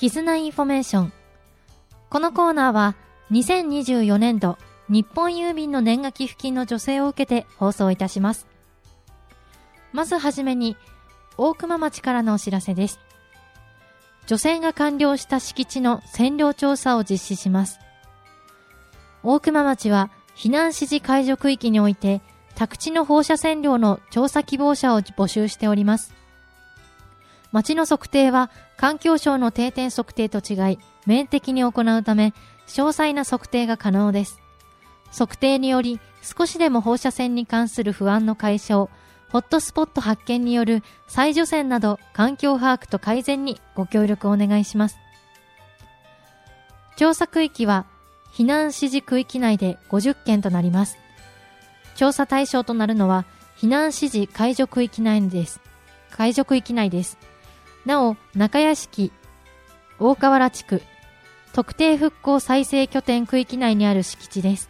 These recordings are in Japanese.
絆インフォメーション。このコーナーは2024年度日本郵便の年賀寄付金の助成を受けて放送いたします。まずはじめに大熊町からのお知らせです。除染が完了した敷地の線量調査を実施します。大熊町は避難指示解除区域において宅地の放射線量の調査希望者を募集しております。町の測定は環境省の定点測定と違い面的に行うため詳細な測定が可能です。測定により少しでも放射線に関する不安の解消、ホットスポット発見による再除染など環境把握と改善にご協力をお願いします。調査区域は避難指示区域内で50件となります。調査対象となるのは避難指示解除区域内です。なお、中屋敷、大河原地区、特定復興再生拠点区域内にある敷地です。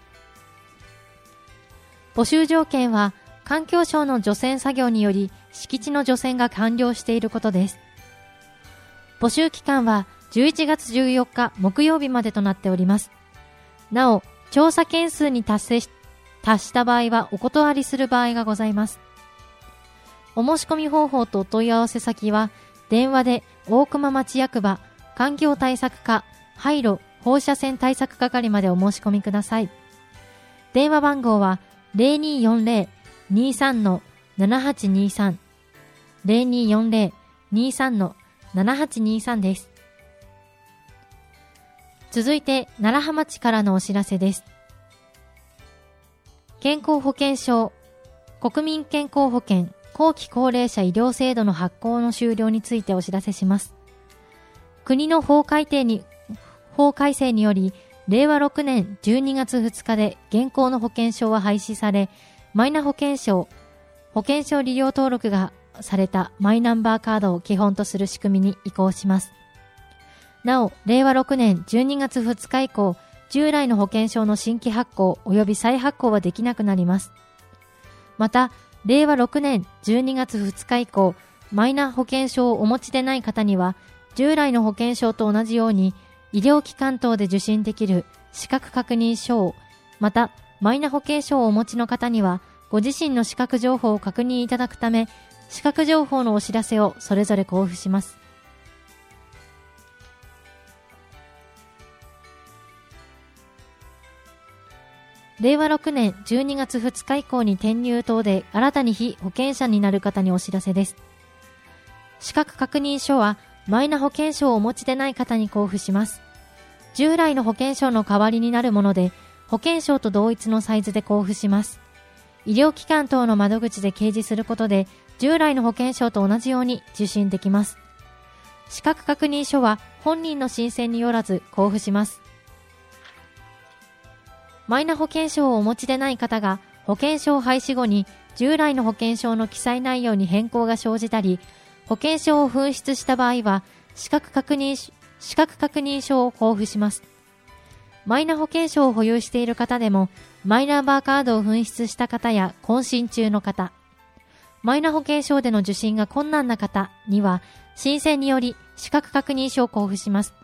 募集条件は環境省の除染作業により敷地の除染が完了していることです。募集期間は11月14日木曜日までとなっております。なお、調査件数に達した場合はお断りする場合がございます。お申し込み方法とお問い合わせ先は電話で大熊町役場環境対策課廃炉放射線対策係までお申し込みください。電話番号は 0240-23-7823 0240-23-7823 です。続いて楢葉町からのお知らせです。健康保険証、国民健康保険後期高齢者医療制度の発行の終了についてお知らせします。国の法改正により、令和6年12月2日で現行の保険証は廃止され、マイナ保険証、保険証利用登録がされたマイナンバーカードを基本とする仕組みに移行します。なお、令和6年12月2日以降、従来の保険証の新規発行及び再発行はできなくなります。また、令和6年12月2日以降、マイナ保険証をお持ちでない方には、従来の保険証と同じように、医療機関等で受診できる資格確認書を、また、マイナ保険証をお持ちの方には、ご自身の資格情報を確認いただくため、資格情報のお知らせをそれぞれ交付します。令和6年12月2日以降に転入等で新たに被保険者になる方にお知らせです。資格確認書はマイナ保険証をお持ちでない方に交付します。従来の保険証の代わりになるもので、保険証と同一のサイズで交付します。医療機関等の窓口で掲示することで、従来の保険証と同じように受診できます。資格確認書は本人の申請によらず交付します。マイナ保険証をお持ちでない方が保険証廃止後に従来の保険証の記載内容に変更が生じたり、保険証を紛失した場合は資格確認書を交付します。マイナ保険証を保有している方でも、マイナンバーカードを紛失した方や更新中の方、マイナ保険証での受診が困難な方には、申請により資格確認書を交付します。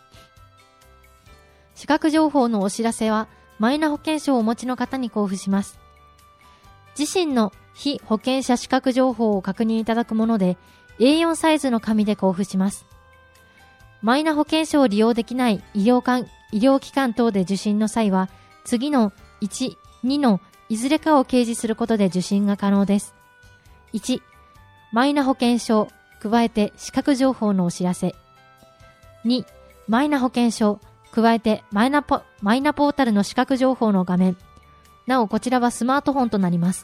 資格情報のお知らせは、マイナ保険証をお持ちの方に交付します。自身の被保険者資格情報を確認いただくもので、A4 サイズの紙で交付します。マイナ保険証を利用できない医療機関等で受診の際は、次の1、2のいずれかを掲示することで受診が可能です。1、マイナ保険証、加えて資格情報のお知らせ。2、マイナ保険証、加えてマイナポータルの資格情報の画面。なお、こちらはスマートフォンとなります。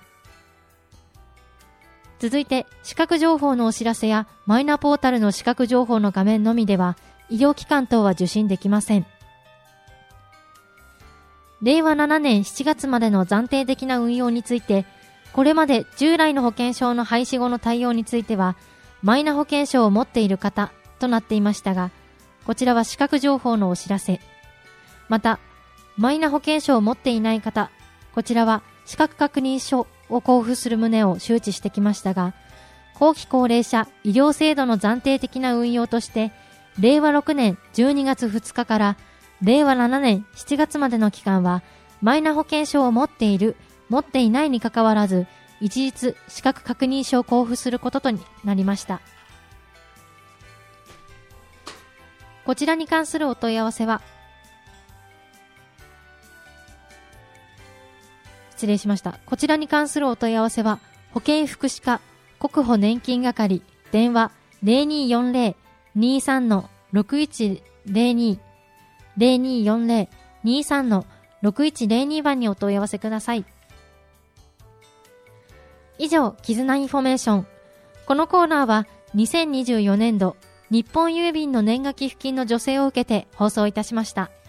続いて、資格情報のお知らせやマイナポータルの資格情報の画面のみでは、医療機関等は受診できません。令和7年7月までの暫定的な運用について、これまで従来の保険証の廃止後の対応については、マイナ保険証を持っている方となっていましたが、こちらは資格情報のお知らせ。また、マイナ保険証を持っていない方、こちらは資格確認書を交付する旨を周知してきましたが、後期高齢者医療制度の暫定的な運用として、 令和6年12月2日から令和7年7月までの期間は、マイナ保険証を持っている、持っていないにかかわらず、一律資格確認書を交付することとなりました。こちらに関するお問い合わせは、こちらに関するお問い合わせは、保健福祉課国保年金係電話 0240-23-6102 0240-23-6102 番にお問い合わせください。以上、絆インフォメーション。このコーナーは2024年度日本郵便の年賀寄付金の助成を受けて放送いたしました。